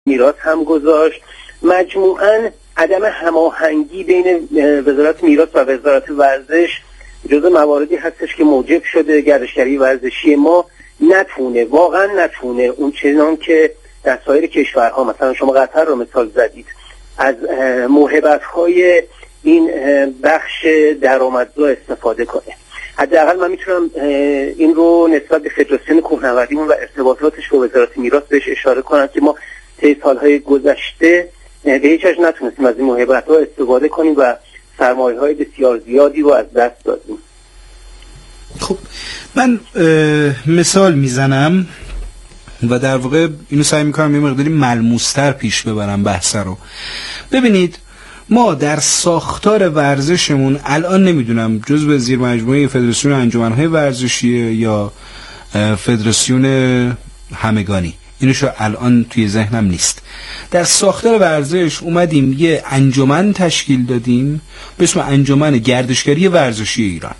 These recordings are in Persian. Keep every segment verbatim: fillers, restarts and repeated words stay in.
میراث هم گذاشت. مجموعاً عدم هماهنگی بین وزارت میراث و وزارت ورزش جزء مواردی هستش که موجب شده گردشگری ورزشی ما نتونه واقعا نتونه اون چنان که در سایر کشورها، مثلا شما قطر رو مثال زدید، از موهبت‌های این بخش درآمدزا استفاده کنه. حداقل من میتونم این رو نسبت به فدراسیون کوهنوردیمون و ارتباطاتش با وزارت میراث بهش اشاره کنم که ما طی سالهای گذشته به هیچ وجه نتونستیم از این موهبت‌ها استفاده کنیم و سرمایه‌های بسیار زیادی رو از دست دادیم. خب من مثال میزنم و در واقع اینو سعی میکنم یه مقداری ملموس‌تر پیش ببرم بحث رو. ببینید ما در ساختار ورزشمون الان نمیدونم جزو زیر مجموعه فدراسیون انجمن‌های ورزشیه یا فدراسیون همگانی، اینوشو الان توی ذهنم نیست. در ساختار ورزش اومدیم یه انجمن تشکیل دادیم به اسم انجمن گردشگری ورزشی ایران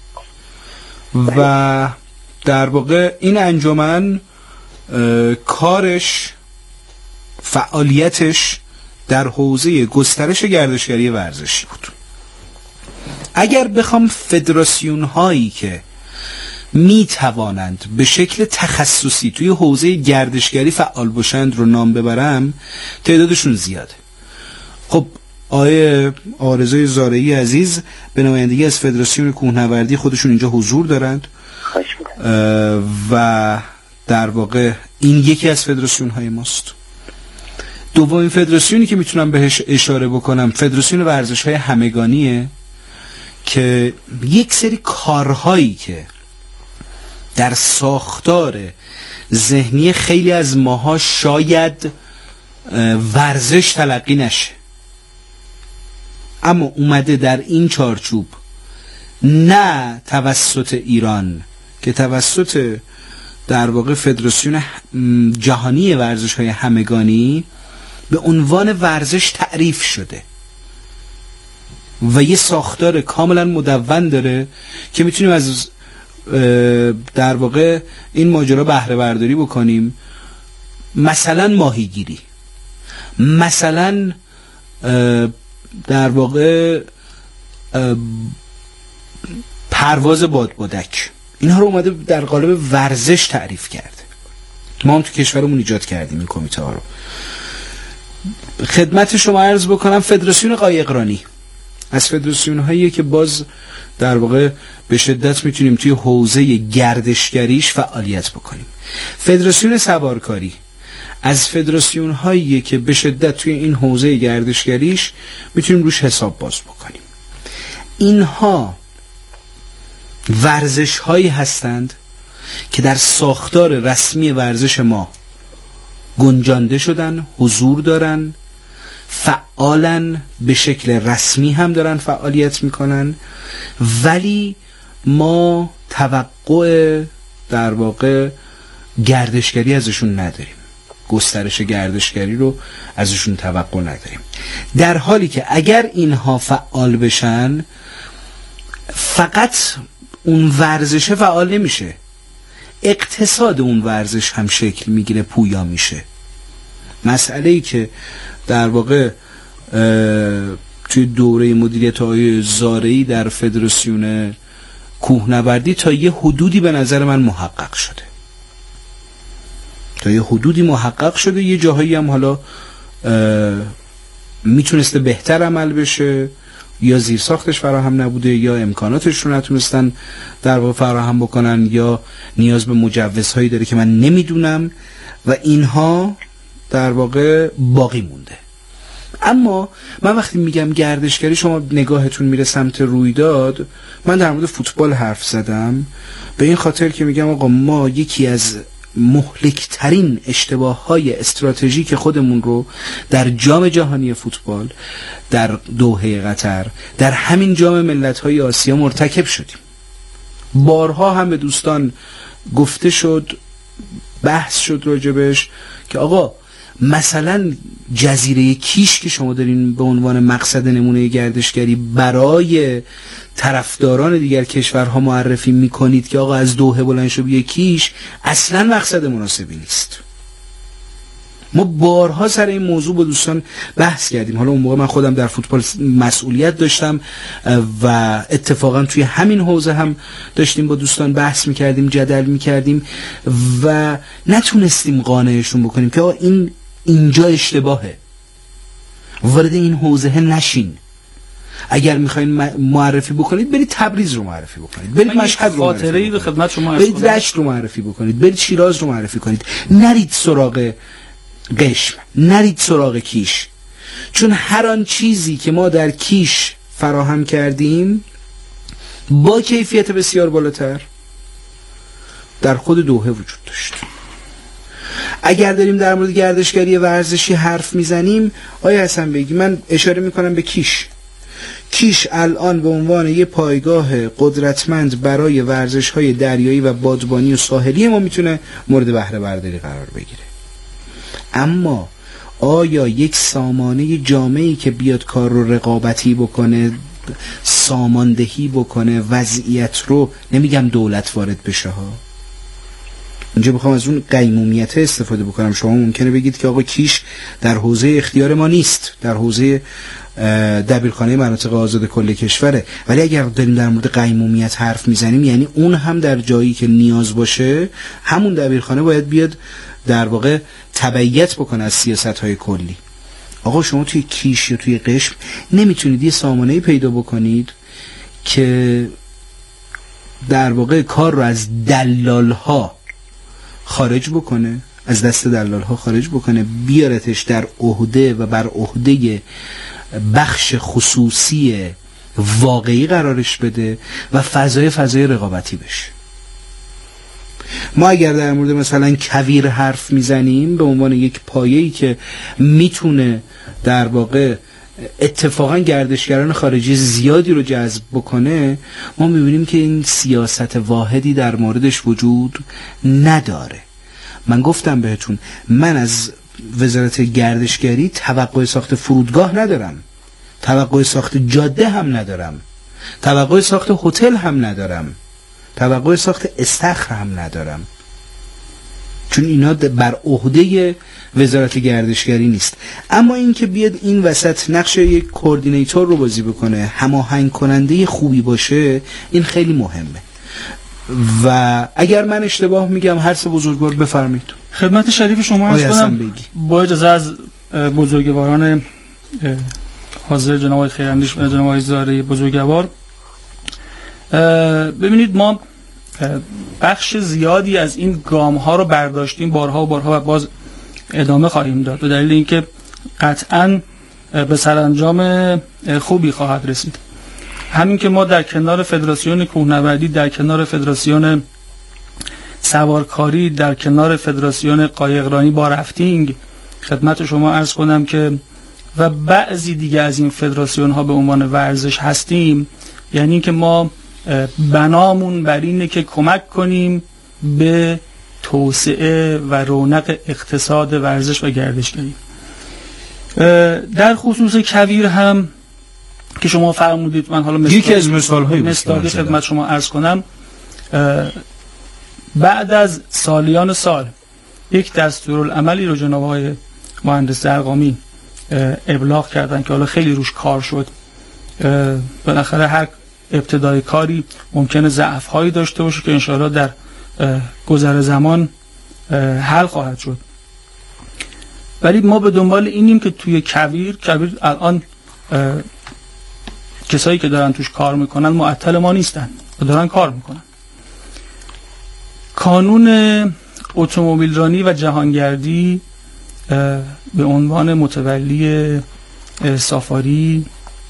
و در واقع این انجمن کارش فعالیتش در حوزه گسترش گردشگری ورزشی بود. اگر بخوام فدراسیون هایی که می توانند به شکل تخصصی توی حوزه گردشگری فعال باشند رو نام ببرم تعدادشون زیاده. خب آقای آرزوی زارعی عزیز به نمایندگی از فدراسیون کوهنوردی خودشون اینجا حضور دارند و در واقع این یکی از فدراسیون های ماست. دومین فدراسیونی که میتونم بهش اشاره بکنم فدراسیون ورزش های همگانیه که یک سری کارهایی که در ساختار ذهنی خیلی از ماها شاید ورزش تلقی نشه، اما اومده در این چارچوب نه توسط ایران که توسط در واقع فدراسیون جهانی ورزش های همگانی به عنوان ورزش تعریف شده و یه ساختار کاملا مدون داره که میتونیم از در واقع این ماجرا بهره برداری بکنیم. مثلا ماهیگیری، مثلا در واقع پرواز بادبادک، اینها رو اومده در قالب ورزش تعریف کرده. ما هم تو کشورمون ایجاد کردیم این کمیته ها رو. خدمت شما عرض بکنم فدراسیون قایقرانی از فدراسیون هایی که باز در واقع به شدت میتونیم توی حوزه گردشگریش فعالیت بکنیم. فدراسیون سوارکاری از فدراسیون هایی که به شدت توی این حوزه گردشگریش میتونیم روش حساب باز بکنیم. اینها ورزش هایی هستند که در ساختار رسمی ورزش ما گنجانده شدن، حضور دارن، فعالن، به شکل رسمی هم دارن فعالیت میکنن، ولی ما توقع در واقع گردشگری ازشون نداریم، گسترش گردشگری رو ازشون توقع نداریم. در حالی که اگر اینها فعال بشن فقط اون ورزشه فعال نمیشه، اقتصاد اون ورزش هم شکل میگیره، پویا میشه. مسئله‌ای که در واقع توی دوره مدیریت آقای زارعی در فدراسیون کوهنوردی تا یه حدودی به نظر من محقق شده، تا یه حدودی محقق شده، یه جاهایی هم حالا میتونسته بهتر عمل بشه، یا زیر ساختش فراهم نبوده، یا امکاناتش رو نتونستن در واقع فراهم بکنن، یا نیاز به مجوزهایی داره که من نمیدونم و اینها در واقع باقی مونده. اما من وقتی میگم گردشگری شما نگاهتون میره سمت رویداد، من در مورد فوتبال حرف زدم به این خاطر که میگم آقا ما یکی از مهلکترین اشتباه های استراتژیک خودمون رو در جام جهانی فوتبال در دوحه قطر، در همین جام ملت‌های آسیا مرتکب شدیم. بارها هم به دوستان گفته شد، بحث شد راجبش که آقا مثلا جزیره کیش که شما دارین به عنوان مقصد نمونه گردشگری برای طرفداران دیگر کشورها معرفی میکنید که آقا از دوحه بلند شو بیا کیش، اصلا مقصد مناسبی نیست. ما بارها سر این موضوع با دوستان بحث کردیم. حالا اون موقع من خودم در فوتبال مسئولیت داشتم و اتفاقا توی همین حوزه هم داشتیم با دوستان بحث میکردیم، جدل میکردیم و نتونستیم قانعشون بکنیم که آقا این اینجا اشتباهه، وارد این حوزه نشین. اگر میخواین معرفی بکنید برید تبریز رو معرفی بکنید، برید مشهد رو معرفی به خدمت شما، برید رشت رو معرفی بکنید، برید شیراز رو معرفی کنید، نرید سراغ قشم، نرید سراغ کیش. چون هر آن چیزی که ما در کیش فراهم کردیم با کیفیت بسیار بالاتر در خود دوحه وجود داشت. اگر داریم در مورد گردشگری ورزشی حرف میزنیم، آیا حسن بگی، من اشاره میکنم به کیش. کیش الان به عنوان یه پایگاه قدرتمند برای ورزش‌های دریایی و بادبانی و ساحلی ما میتونه مورد بهره برداری قرار بگیره. اما آیا یک سامانه جامعی که بیاد کار رو رقابتی بکنه، ساماندهی بکنه، وضعیت رو، نمیگم دولت وارد بشه ها، اینجا بخوام از اون قیمومیت استفاده بکنم، شما ممکنه بگید که آقا کیش در حوزه اختیار ما نیست، در حوزه دبیرخانه مناطق آزاد کل کشوره، ولی اگر داریم در مورد قیمومیت حرف میزنیم یعنی اون هم در جایی که نیاز باشه همون دبیرخانه باید بیاد در واقع تبعیت بکنه از سیاست‌های کلی. آقا شما توی کیش یا توی قشم نمیتونید یه سامانه‌ای پیدا بکنید که در واقع کار رو از دلال‌ها خارج بکنه، از دست دلال‌ها خارج بکنه، بیارتش در عهده و بر عهده بخش خصوصی واقعی قرارش بده و فضای فضای رقابتی بشه. ما اگر در مورد مثلا کویر حرف میزنیم به عنوان یک پایه‌ای که میتونه در واقع اتفاقا گردشگران خارجی زیادی رو جذب بکنه، ما میبینیم که این سیاست واحدی در موردش وجود نداره. من گفتم بهتون من از وزارت گردشگری توقع ساخت فرودگاه ندارم، توقع ساخت جاده هم ندارم، توقع ساخت هتل هم ندارم، توقع ساخت استخر هم ندارم، چون اینا بر عهده وزارت گردشگری نیست. اما این که بیاد این وسط نقش یک کوردینیتور رو بازی بکنه، هماهنگ کننده خوبی باشه، این خیلی مهمه. و اگر من اشتباه میگم هر سه بزرگوار بفرمایید. خدمت شریف شما عرض کنم با اجازه از بزرگواران حاضر، جناب آقای خیراندیش و جناب آقای زاره بزرگوار، ببینید ما بخش زیادی از این گام ها رو برداشتیم بارها و بارها و باز ادامه خواهیم داد به دلیل اینکه قطعاً به سرانجام خوبی خواهد رسید. همین که ما در کنار فدراسیون کوهنوردی، در کنار فدراسیون سوارکاری، در کنار فدراسیون قایقرانی با رفتینگ، خدمت شما عرض کنم که و بعضی دیگه از این فدراسیون ها به عنوان ورزش هستیم، یعنی اینکه ما بنامون بر اینه که کمک کنیم به توسعه و رونق اقتصاد ورزش و گردشگری. در خصوص کویر هم که شما فرمودید، من حالا یکی از مثال‌های مثالی خدمت شما عرض کنم. بعد از سالیان سال یک دستورالعملی رو جناب آقای مهندس زرقامی ابلاغ کردن که حالا خیلی روش کار شد. بالاخره هر ابتدای کاری ممکنه ضعف‌هایی داشته باشه که انشاءالله در گذر زمان حل خواهد شد. ولی ما به دنبال اینیم که توی کویر کویر الان کسایی که دارن توش کار میکنن معطل ما نیستن و دارن کار میکنن. کانون اتومبیل رانی و جهانگردی به عنوان متولی سافاری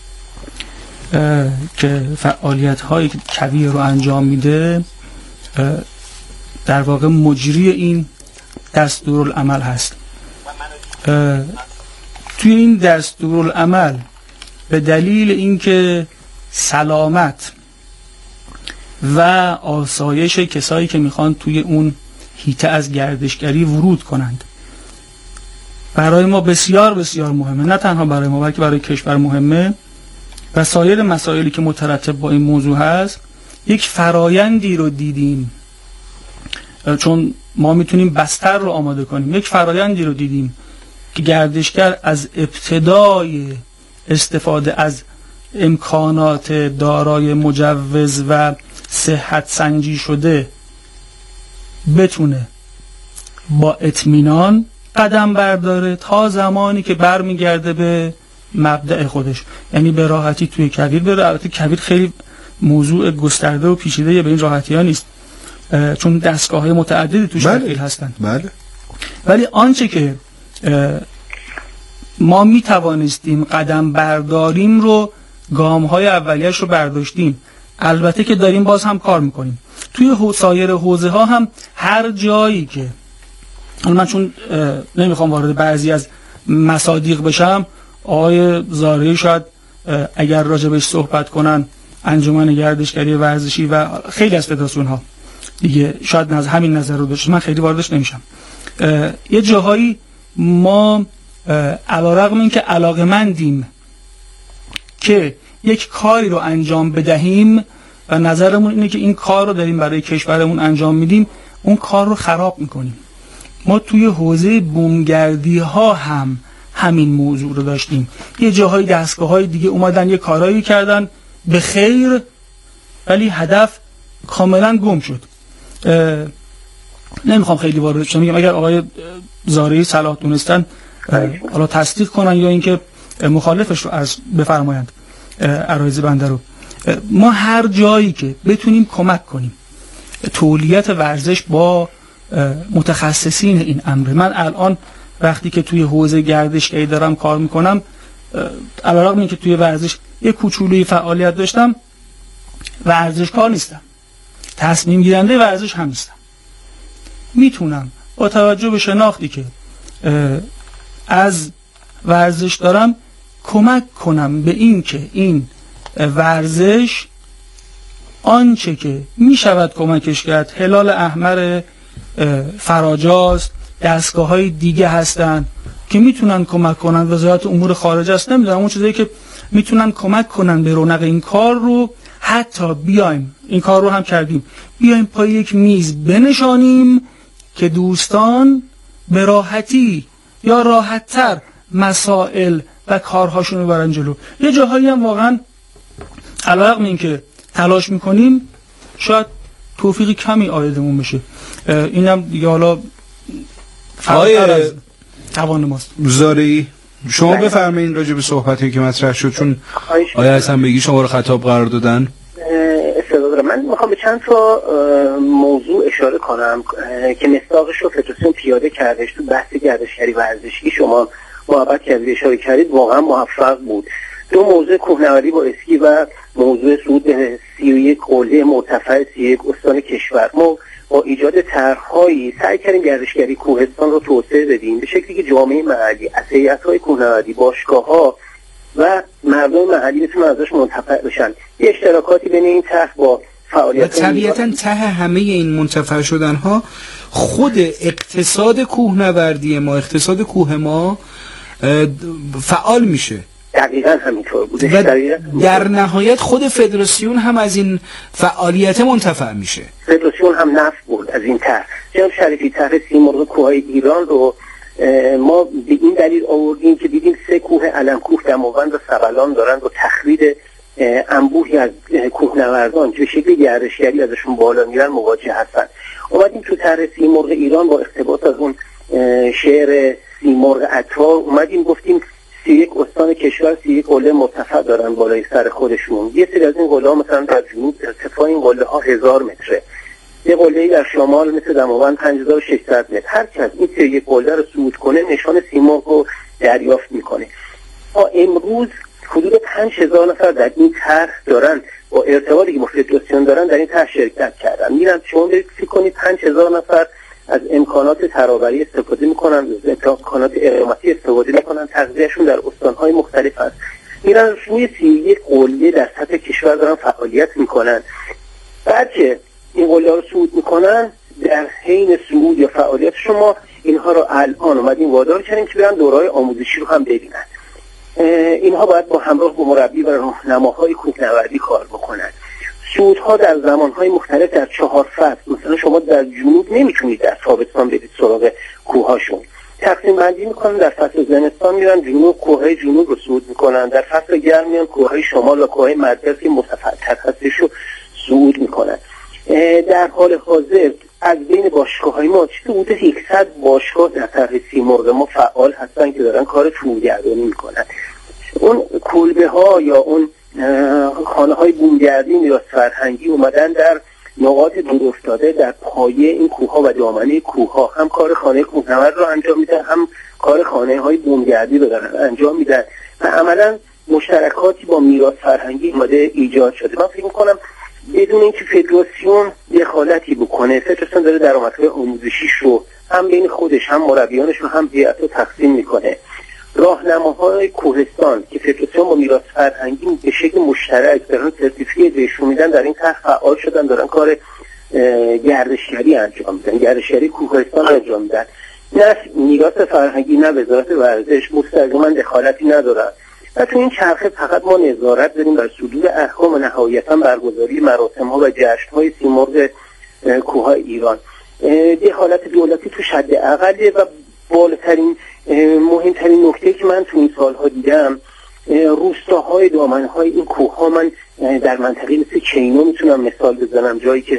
که فعالیت های کویر رو انجام میده، در واقع مجری این دستورالعمل هست. توی این دستورالعمل به دلیل اینکه سلامت و آسایش کسایی که میخوان توی اون حیطه از گردشگری ورود کنند برای ما بسیار بسیار مهمه، نه تنها برای ما بلکه برای کشور مهمه و سایر مسائلی که مترتب با این موضوع هست. یک فرایندی رو دیدیم، چون ما میتونیم بستر رو آماده کنیم، یک فرایندی رو دیدیم که گردشگر از ابتدای استفاده از امکانات دارای مجوز و صحت سنجی شده بتونه با اطمینان قدم برداره تا زمانی که برمیگرده به مبدأ خودش، یعنی به راحتی توی کویر بره. البته کویر خیلی موضوع گسترده و پیچیده، به این راحتی ها نیست چون دستگاه های متعددی توش تشکیل هستن. بله. ولی آنچه که ما می توانستیم قدم برداریم رو، گام های اولیش رو برداشتیم. البته که داریم باز هم کار میکنیم توی سایر حوزه ها هم. هر جایی که من چون نمیخوام وارد بعضی از مصادیق بشم، آقای زارعی شاید اگر راجبش صحبت کنن، انجمن گردشگری ورزشی و خیلی از فدراسیون ها دیگه شاید از همین نظر رو داشت، من خیلی واردش نمیشم. یه جاهایی ما علیرغم اینکه علاقه‌مندیم که یک کاری رو انجام بدهیم و نظرمون اینه که این کار رو داریم برای کشورمون انجام میدیم، اون کار رو خراب میکنیم. ما توی حوزه بومگردی ها هم همین موضوع رو داشتیم. یه جاهای دستگاه های دیگه اومدن یه کارایی کردن به خیر، ولی هدف کاملا گم شد. نمیخوام خیلی وارد شم، میگم اگر آقای زارعی صلاح دونستن حالا تصدیق کنن یا اینکه مخالفش رو عرض بفرمایند عرایض بنده رو. ما هر جایی که بتونیم کمک کنیم تولیت ورزش با متخصصین این امر. من الان وقتی که توی حوزه گردشگری دارم کار میکنم، علیرغم اینکه توی ورزش یک کوچولوی فعالیت داشتم، ورزشکار نیستم، تصمیم گیرنده ورزش هم نیستم. میتونم با توجه به شناختی که از ورزش دارم کمک کنم به این که این ورزش آنچه که میشود کمکش کرد، هلال احمر فراجاست، دستگاه های دیگه هستن که میتونن کمک کنن، وزارت امور خارجه است، نمیدونم اون چیزایی که میتونن کمک کنن به رونق این کار رو. حتی بیایم این کار رو هم کردیم، بیایم پای یک میز بنشانیم که دوستان به راحتی یا راحت‌تر مسائل و کارهاشون رو برن جلو. یه جاهایی هم واقعا علاوه این که تلاش میکنیم شاید توفیق کمی آیدمون بشه، اینم دیگه حالا فراتر از توان ماست. زارعی شما بفرمایید راجع به صحبتی که مطرح شد، چون آیا حسن بگی شما رو خطاب قرار دادن. من میخوام به چند تا موضوع اشاره کنم که مصداقش رو فدراسیون پیاده کردش تو بحث گردشگری ورزشی. شما محبت کردید، اشاره کردید، واقعا موفق بود. دو موضوع کوهنوردی با اسکی و موضوع صعود به سی و یک قله مرتفع سی و یک استان کشور. ما با ایجاد طرح‌هایی سعی کردیم گردشگری کوهستان رو توسعه بدیم به شکلی که جامعه محلی، هیئت‌های کوهنوردی، باشگاه‌ها و مردم محلی بتونن ازش منتفع بشن. یه اشتراکاتی بین این طرح با فعالیت طبیعتاً ته همه این منتفع شدن ها خود اقتصاد کوهنوردی ما، اقتصاد کوه ما فعال میشه. دقیقاً همینطور بوده و در نهایت خود فدراسیون هم از این فعالیت منتفع میشه. فدراسیون هم نفع برد از این طرح. جناب شریفی طرح سیمرغ کوههای ایران رو ما به این دلیل آوردیم که دیدیم سه کوه علم‌کوه، دماوند و سبلان دارن با تخریب انبوهی از کوهنوردان که به شکل گردشگری ازشون بالا میرن مواجه هستن. اومدیم تو طرح سیمرغ ایران با اقتباس از اون شعر سیمرغ عطار اومدیم گفتیم سی یک استان کشور سی یک قله مرتفع دارن بالای سر خودشون. یه سری از این قله ها مثلا در جنوب ارتفاع این قله ها هزار متره، یه قله‌ای در شمال مثل دماوند پنج هزار و ششصد متر. هر کس این سی یک قله رو صعود کنه نشان سیمرغ رو دریافت میکنه. تا امروز حدود پنج هزار نفر در این طرح دارن با ارتباطی که با فدراسیون دارن در این طرح شرکت کردن. میرن شما فکر کنید پنج هزار نفر از امکانات ترابری استفاده میکنن، از امکانات اقامتی استفاده میکنن، تغذیهشون در استانهای مختلف هست. میرن روی سی یک قله در سطح کشور دارن فعالیت میکنن. بعد که این قله ها رو صعود میکنن، در حین صعود یا فعالیت شما اینها رو الان اومدیم وادار کردیم که برن دوره‌های آموزشی رو هم ببینن. اینها باید با همراه با مربی و راهنماهای کوهنوردی کار بکنن. صعودها در زمانهای مختلف در چهار فصل، مثلا شما در جنوب نمیتونید در تابستان برید سراغ کوهاشون، تقسیم بندی میکنن. در فصل زمستان میرن جنوب، کوههای جنوب رو صعود میکنن. در فصل گرم میان کوههای شمال و کوههای مرکز که مرتفع‌تر هستش رو صعود میکنن. در حال حاضر از بین باشگاه‌های ما حدود صد باشگاه در طرح سیمرغ ما فعال هستن که دارن کار تورگردانی میکنن. اون کلبه ها یا اون خانه های بومگردی میراث فرهنگی اومدن در نقاط دور افتاده در پایه این کوهها و دامنه کوهها هم کار خانه کوهنورد رو انجام میدن، هم کار خانه های بومگردی رو دارن انجام میدن و عملا مشترکاتی با میراث فرهنگی اومده ایجاد شده. من فکر میکنم بدون اینکه فدراسیون دخالتی بکنه، فدراسیون داره درآمدهای آموزشیش رو هم بین خودش هم مربیانش رو هم هیئت رو تقسیم میکنه. راهنماهای کوهستان که فدراسیون با میراث فرهنگی به شکل مشترک دارن سرتیفیکیت بهشون میدن، در این طرح فعال شدن، دارن کار گردشگری انجام میدن، گردشگری کوهستان انجام میدن. نه میراث فرهنگی نه وزارت ورزش مستقیما دخالتی ندارن و تو این چرخه فقط ما نظارت داریم بر صدور احکام و نهایتا برگزاری مراسم ها و جشن های سیمرغ کوههای ایران. دخالت دولتی تو حد اقله و بالاترین مهمترین نکته که من تو این سالها دیدم روستاهای دامنهای این کوهها، من در منطقه مثل کینو میتونم مثال بزنم، جایی که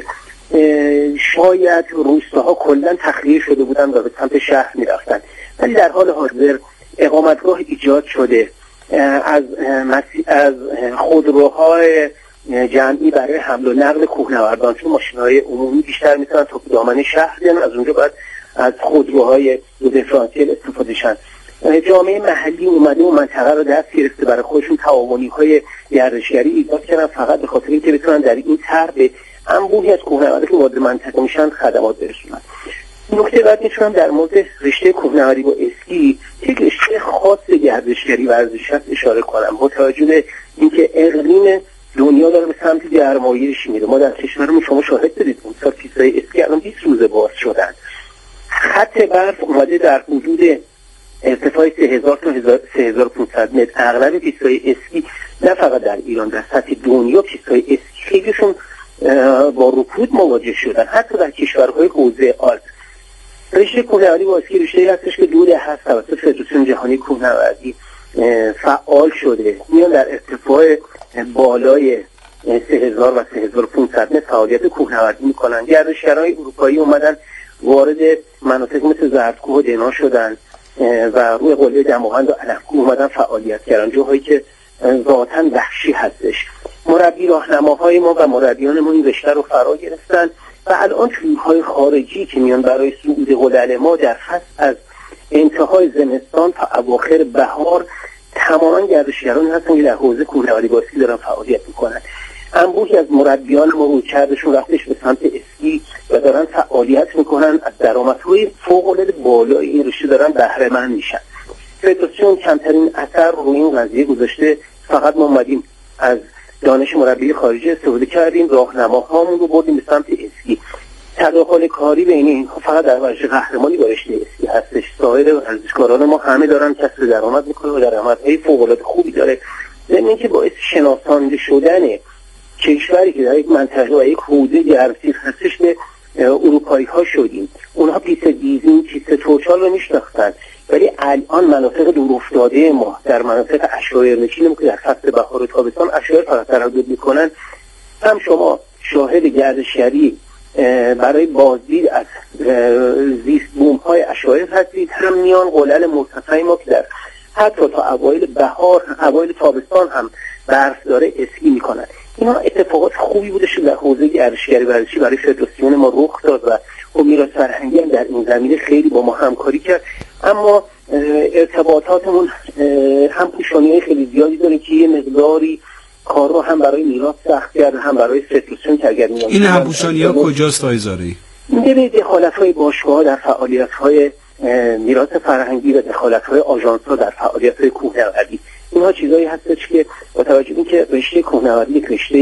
شاید روستاها کلا تخلیه شده بودن و به سمت شهر میرفتن، ولی در حال حاضر اقامتگاه ایجاد شده، از از خودروهای جمعی برای حمل و نقل کوهنوردان، چون ماشین‌های عمومی بیشتر میتونن تا دامنه شهر بیان، از اونجا بعد از خودروهای دو دیفرانسیل استفاده شن. جامعه محلی اومده و منطقه رو دست گرفته، برای خودشون تعاونی‌های گردشگری ایجاد کردن فقط به خاطر اینکه بتونن در این طرح به انبوهی از کوهنوردان که وارد منطقه میشن خدمات برسونن. نکته بعد میتونم در مورد رشته کوهنوردی با اسکی یک رشته خاص گردشگری ورزش هست اشاره کنم. با توجه به اینکه اقلیم دنیا داره به سمت گرمایش میره، ما در کشورمون شما شاهد بدید اون سال پیست‌های اسکی الان بیست روزه باز شدن. خط برف اومده در حدود ارتفاع سه هزار تا سه هزار و پانصد متر. اغلب پیست‌های اسکی نه فقط در ایران، در سطح دنیا پیست‌های اسکی خیلیشون با رکود مواجه شدن، حتی در کشورهای حوزه آلپ. رشته کوهنوردی با اسکی رشته‌ای هستش که دو دهه هست توسط فدراسیون جهانی کوهنوردی فعال شده، میان در ارتفاع بالای سه هزار و سه هزار و پانصد متر فعالیت کوهنوردی میکنن. گردشگرای اروپایی اومدن وارد مناطق مثل زردکوه و دنا شدن و روی قله دماوند و علم‌کوه اومدن فعالیت کردن، جاهایی که ذاتاً وحشی هستش. مربی راهنماهای ما و مربیان ما این رشته رو فرا گرفتن و الان تورهای خارجی که میان برای صعود قلعه ما در فصل از انتهای زمستان تا اواخر بهار تماما گردشگرانی هستن که در حوزه کوهنوردی با اسکی دارن فعالیت میکنن. انبوهی از مربیان ما رویکردشون رفتش به سمت اسکی و دارن فعالیت میکنن، از درآمدهای فوق‌العاده بالای این رشته دارن بهره مند میشن. فدراسیون کمترین اثر روی این قضیه گذاشته، فقط ما اومدیم از دانش مربی خارجی استفاده کردیم، راهنماهامون رو بردیم به سمت اسکی. تداخل کاری بین اینها فقط در ورزش قهرمانی با رشته اسکی هستش. سایر ورزشکاران ما همه دارن کسب درآمد میکنن و درآمدهای فوق‌العاده خوبی داره، ضمن اینکه باعث شناسانده شدن کشوری که در یک منطقه و یک حوزه گرمسیر هستش به اروپایی ها شدیم. اونها پیست دیزین، پیست توچال رو میشناختن، ولی الان مناطق دور افتاده ما در مناطق عشایرنشین که در فصل بهار و تابستان عشایر فقط تردد میکنن، هم شما شاهد گردشگری برای بازدید از زیست بوم های عشایر هستید، هم میان قلل مرتفع ما که در حتی تا اوایل بهار، اوایل تابستان هم برف داره اسکی میکنن. اینا اتفاقات خوبی بوده شد در حوزه گردشگری ورزشی برای فدراسیون ما رخ داد و میراث فرهنگی هم در این زمینه خیلی با ما همکاری کرد، اما ارتباطاتمون هم پوشانی‌های خیلی زیادی داره که یه مقداری کار رو هم برای میراث سخت کرده، هم برای فدراسیون که اگر میان این همپوشانی‌ها کجاست آیزاری؟ می‌بینید دخالت‌های باشگاه‌ها در فعالیت‌های میراث فرهنگی و دخالت‌های آژانس‌ها در فعالیت‌های کوهنوردی، اینها چیزایی هستش که با توجه به اینکه رشته کوهنوردی یک رشته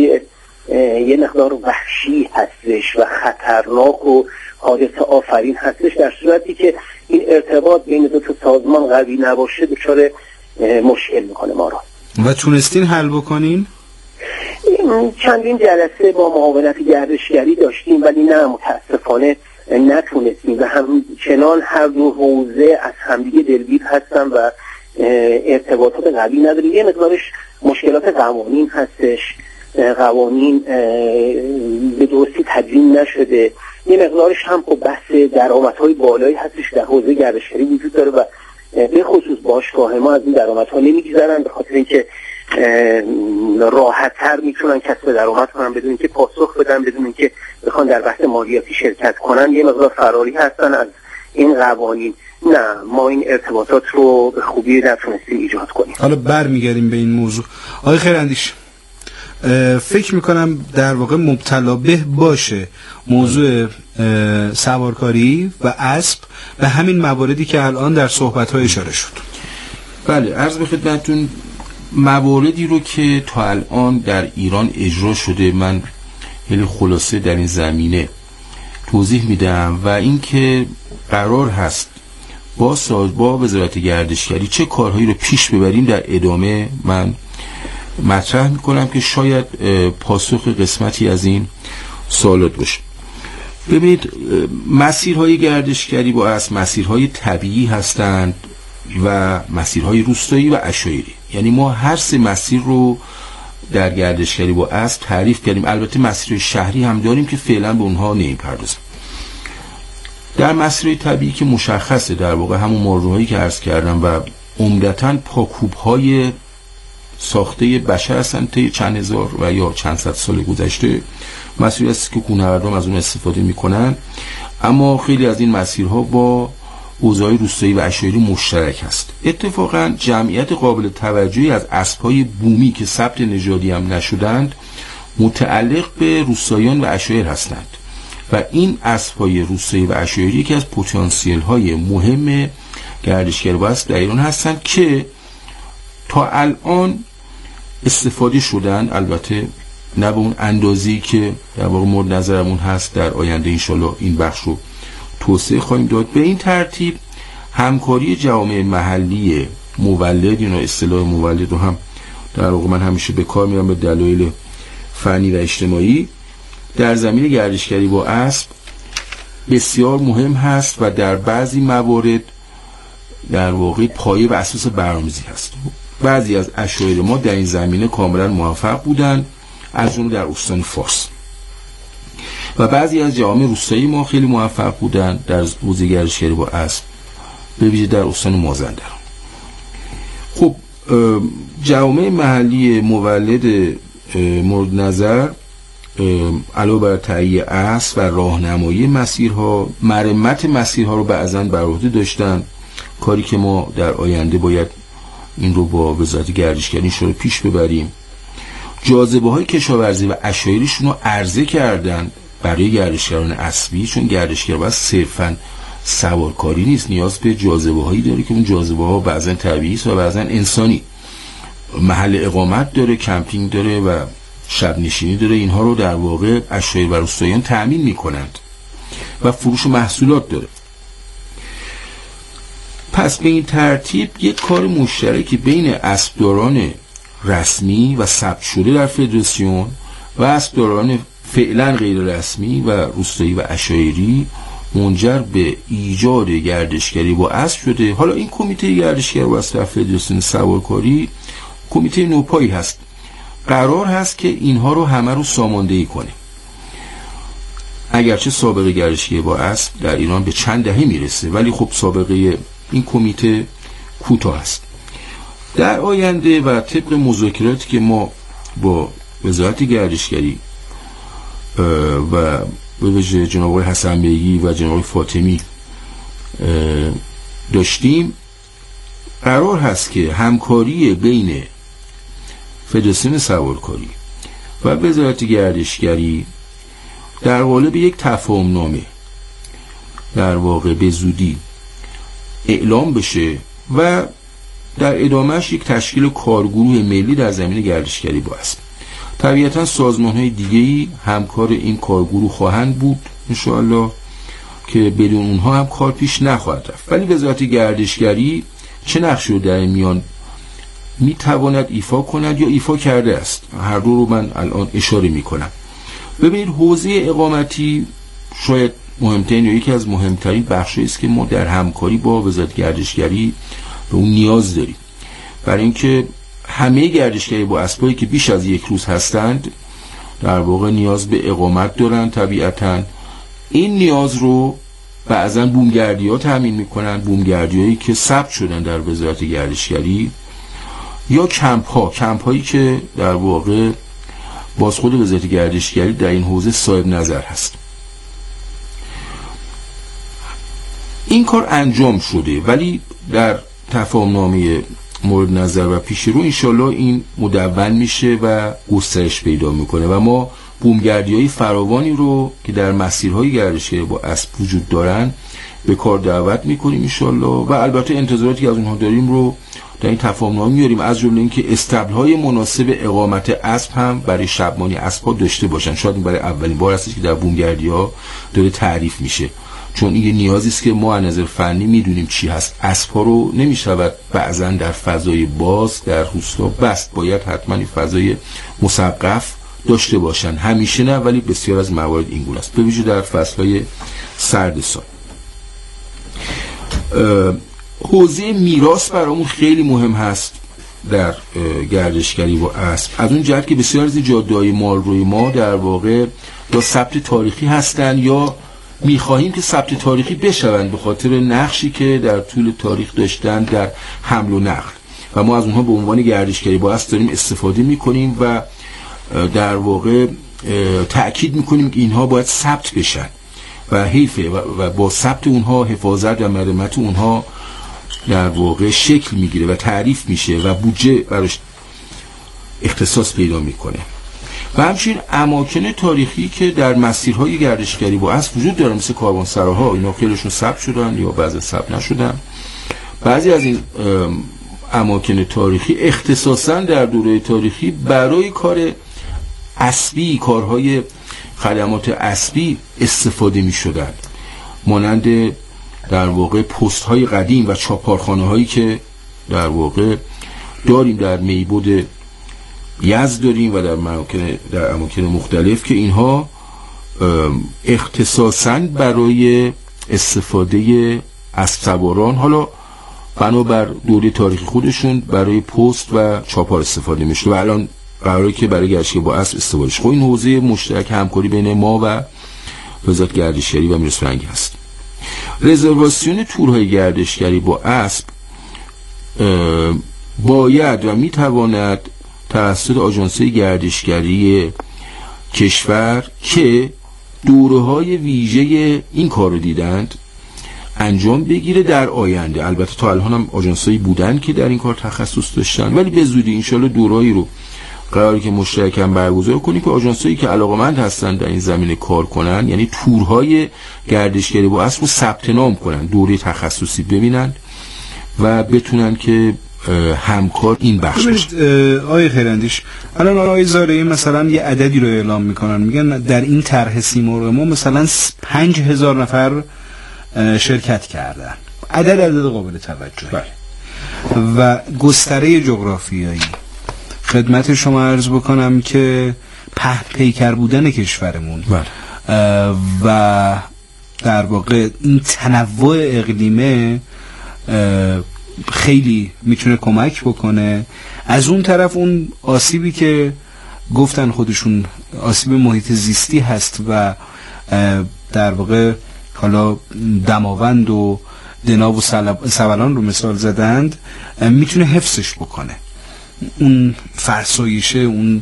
یه مقدار وحشی هستش و خطرناک و حادثه آفرین هستش، در صورتی که این ارتباط بین دو تا سازمان قوی نباشه دچار مشکل میکنه ما رو. و تونستین حل بکنین؟ چندین جلسه با معاونت گردشگری داشتیم، ولی نه متاسفانه نتونستیم و همچنان هر دو حوزه از همدیگه دلگیر هستن و ارتباطات قوی نداریم. یه مقدارش مشکلات قوانین هستش، قوانین به درستی تدوین نشده، یه مقدارش هم خب بحث درآمدهای بالایی هستش در حوزه گردشگری وجود داره و به خصوص باشگاه ما از این درآمدها نمیگذرن، به خاطر اینکه راحت‌تر میتونن کسب درآمد کنن بدون اینکه پاسخ بدن، بدون اینکه بخوان در بحث مالیاتی شرکت کنن. یه مقدار فراری هستن از این قوانین. نه، ما این ارتباطات رو به خوبی نتونستیم ایجاد کنیم. حالا برمیگردیم به این موضوع. آقای خیراندیش، فکر میکنم در واقع مبتلا به باشه موضوع سوارکاری و اسب به همین مواردی که الان در صحبت‌های اشاره شد. بله، عرض به خدمتتون مواردی رو که تا الان در ایران اجرا شده من خیلی خلاصه در این زمینه توضیح میدم و اینکه قرار هست با ساز با وزارت گردشگری چه کارهایی رو پیش ببریم در ادامه من مطرح میکنم که شاید پاسخ قسمتی از این سوالات باشه. ببینید، مسیرهای گردشگری با از مسیرهای طبیعی هستند و مسیرهای روستایی و عشایری، یعنی ما هر سه مسیر رو در گردشگری با اسب تعریف کردیم. البته مسیرهای شهری هم داریم که فعلا به اونها نمیپردازیم. در مسیرهای طبیعی که مشخصه در واقع همون ماروهایی که عرض کردم و عمدتاً پاکوب‌های ساخته بشر هستن طی چند هزار و یا چند صد سال گذشته، مسیری است که کوهنوردان از اون استفاده میکنن، اما خیلی از این مسیرها با حوزه‌های روستایی و عشایری مشترک هست. اتفاقا جمعیت قابل توجهی از اسب‌های بومی که ثبت نژادی هم نشدند متعلق به روستاییان و عشایر هستند و این اسب‌های روستایی و عشایری یکی از پتانسیل‌های مهم گردشگری با اسب در ایران هستند که تا الان استفاده شدن، البته نه به اون اندازه‌ای که در واقع مورد نظرمون هست. در آینده انشالله این بخش رو توسعه خواهیم داد. به این ترتیب همکاری جوامع محلی مولد، اینا اصطلاح مولد رو هم در واقع من همیشه به کار میارم به دلایل فنی و اجتماعی، در زمینه گردشگری با اسب بسیار مهم هست و در بعضی موارد در واقع پایه و اساس برنامه‌ریزی هست. بعضی از عشایر ما در این زمینه کاملا موفق بودند، از جمله در استان فارس، و بعضی از جوامع روستایی ما خیلی موفق بودند در حوزه گردشگری با اسب، به ویژه در استان مازندران. خب جوامع محلی مولد مورد نظر علاوه بر تهیه اسب و راهنمایی مسیرها، مرمت مسیرها رو بعضاً بر عهده داشتن، کاری که ما در آینده باید این رو با وزارت گردشگری رو پیش ببریم. جاذبه های کشاورزی و عشایریشون رو عرضه کردن برای گردشگران اسبی، چون گردشگر باید صرفاً سوارکاری نیست، نیاز به جاذبه هایی داره که اون جاذبه ها بعضاً طبیعی است و بعضاً انسانی، محل اقامت داره، کمپینگ داره و شب نشینی داره. اینها رو در واقع عشایر و روستاییان تأمین میکنند و فروش محصولات داره. پس به این ترتیب یک کار مشترکی بین اسبداران رسمی و ثبت شده در فدراسیون و اسبداران فعلا غیر رسمی و روستایی و عشایری منجر به ایجاد گردشگری با اسب شده. حالا این کمیته گردشگری با اسب در فدراسیون سوارکاری کمیته نوپایی هست، قرار هست که اینها رو همه رو ساماندهی کنه. اگرچه سابقه گردشگری با اسب در ایران به چند دهه میرسه، ولی خب سابقه این کمیته کوتاه است. در آینده و طبق مذاکراتی که ما با وزارت گردشگری و به ویژه جناب آقای حسن بیگی و جناب فاطمی داشتیم، قرار هست که همکاری بین فدراسیون سوارکاری و وزارت گردشگری در قالب یک تفاهم نامه در واقع به زودی اعلام بشه و در ادامهش یک تشکیل کارگروه ملی در زمینه گردشگری با اسب. طبیعتا سازمان‌های دیگه‌ای همکار این کارگروه خواهند بود انشاءالله که بدون اونها هم کار پیش نخواهد رفت، ولی وزارت گردشگری چه نقشی رو در میان میتواند ایفا کند یا ایفا کرده است، هر دو رو من الان اشاره میکنم. ببینید، حوزه اقامتی شاید مهمترین یا یکی از مهمترین بخشایی است که ما در همکاری با وزارت گردشگری به اون نیاز داریم، برای اینکه همه گردشگری با اسبایی که بیش از یک روز هستند در واقع نیاز به اقامت دارن. طبیعتاً این نیاز رو بعضاً بومگردی‌ها تامین میکنن، بومگردی‌هایی که ثبت شدن در وزارت گردشگری، یا کمپ ها کمپ هایی که در واقع باز خود وزارت گردشگری در این حوزه صاحب نظر هست. این کار انجام شده، ولی در تفاهم نامه مورد نظر و پیش رو انشالله این مدون میشه و گسترش پیدا میکنه و ما بومگردی های فراوانی رو که در مسیرهای گردشگری با اسب وجود دارن به کار دعوت میکنیم انشالله، و البته انتظاراتی که از اونها داریم رو در این تفاهم نامه میاریم، از جمله اینکه استبل های مناسب اقامت اسب هم برای شبمانی اسب ها داشته باشن. شاید این برای اولین بار هست که در بومگردی ها داره تعریف میشه، چون این نیازی است که ما از نظر فنی میدونیم چی هست. اسب ها رو نمیشود بعضا در فضای باز در روستا بست، باید حتما این فضای مسقف داشته باشن، همیشه نه ولی بسیار از موارد این گونه است، به ویژه در فصل‌های سرد سال. حوزه میراث برامون خیلی مهم هست در گردشگری با اسب، از اون جهت که بسیار از جاده‌های مالروی ما در واقع یا ثبت تاریخی هستن یا میخواهیم که ثبت تاریخی بشوند به خاطر نقشی که در طول تاریخ داشتن در حمل و نقل، و ما از اونها به عنوان گردشگری با اسب داریم استفاده میکنیم و در واقع تأکید میکنیم که اینها باید ثبت بشن و حیفه و با ثبت اونها حفاظت و مرمت اونها در واقع شکل میگیره و تعریف میشه و بودجه براش اختصاص پیدا میکنه. و همچنین اماکن تاریخی که در مسیرهای گردشگری با اسب وجود داره مثل کاروانسراها، اینا خیلیشون ثبت شدن یا بعضی ثبت نشدن. بعضی از این اماکن تاریخی اختصاصا در دوره تاریخی برای کار اسبی، کارهای خدمات اسبی استفاده می شدن، مانند در واقع پست های قدیم و چاپارخانه هایی که در واقع داریم در میبود یزد داریم و در اماکن در اماکن مختلف که اینها اختصاصاً برای استفاده اسب سواران حالا بنابر دوره تاریخی خودشون برای پست و چاپار استفاده میشه و الان قراره که برای گردشگری با اسب استفاده شه. خب این حوزه مشترک همکاری بین ما و وزارت گردشگری و میراث فرهنگی هست. رزرواسیون تورهای گردشگری با اسب باید و میتواند توسط آژانس‌های گردشگری کشور که دوره‌های ویژه این کار رو دیدند انجام بگیره در آینده. البته تا الان هم آژانس‌هایی بودن که در این کار تخصص داشتن، ولی به زودی انشالله دوره‌ای رو قراره که مشترکاً برگزار کنیم که آژانس‌هایی که علاقه‌مند هستن در این زمینه کار کنن، یعنی تورهای گردشگری با اسب رو ثبت نام کنن، دوره تخصصی ببینن و بتونن که همکار این بخش باشن. آقای خیراندیش، الان آقای زارعی مثلا یه عددی رو اعلام میکنن، میگن در این طرح سیمرغ ما مثلا پنج هزار نفر شرکت کردن. عدد عدد قابل توجهی و گستره جغرافیایی. خدمت شما عرض بکنم که پهن پیکر بودن کشورمون و در واقع این تنوع اقلیمه خیلی میتونه کمک بکنه. از اون طرف اون آسیبی که گفتن خودشون آسیب محیط زیستی هست و در واقع حالا دماوند و دناب و سبلان رو مثال زدند، میتونه حفظش بکنه. اون فرسایشه، اون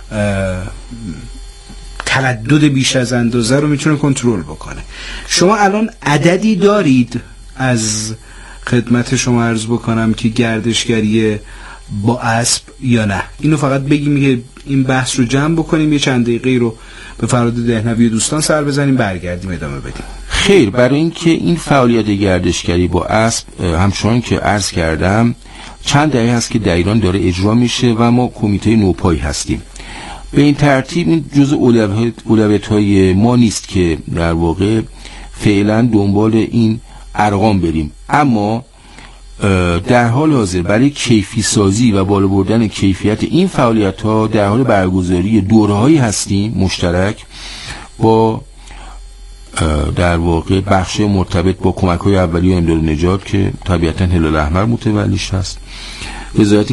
تردد بیش از اندازه رو میتونه کنترل بکنه. شما الان عددی دارید از خدمت شما عرض بکنم که گردشگری با اسب یا نه؟ اینو فقط بگیم که این بحث رو جمع بکنیم، یه چند دقیقه رو به فراد دهنوی دوستان سر بزنیم، برگردیم ادامه بدیم. خیر، برای اینکه این فعالیت گردشگری با اسب همچنان که عرض کردم چند دهه هست که در ایران داره اجرا میشه و ما کمیته نوپایی هستیم. به این ترتیب این جزء اولویت‌های ما نیست که در واقع فعلا دنبال این ارقام بریم، اما در حال حاضر برای کیفی سازی و بالا بردن کیفیت این فعالیت ها در حال برگزاری دوره‌هایی هستیم مشترک با در واقع بخش مرتبط با کمک‌های اولیه و امداد و نجات که طبیعتاً هلال احمر متولیش هست، وزارت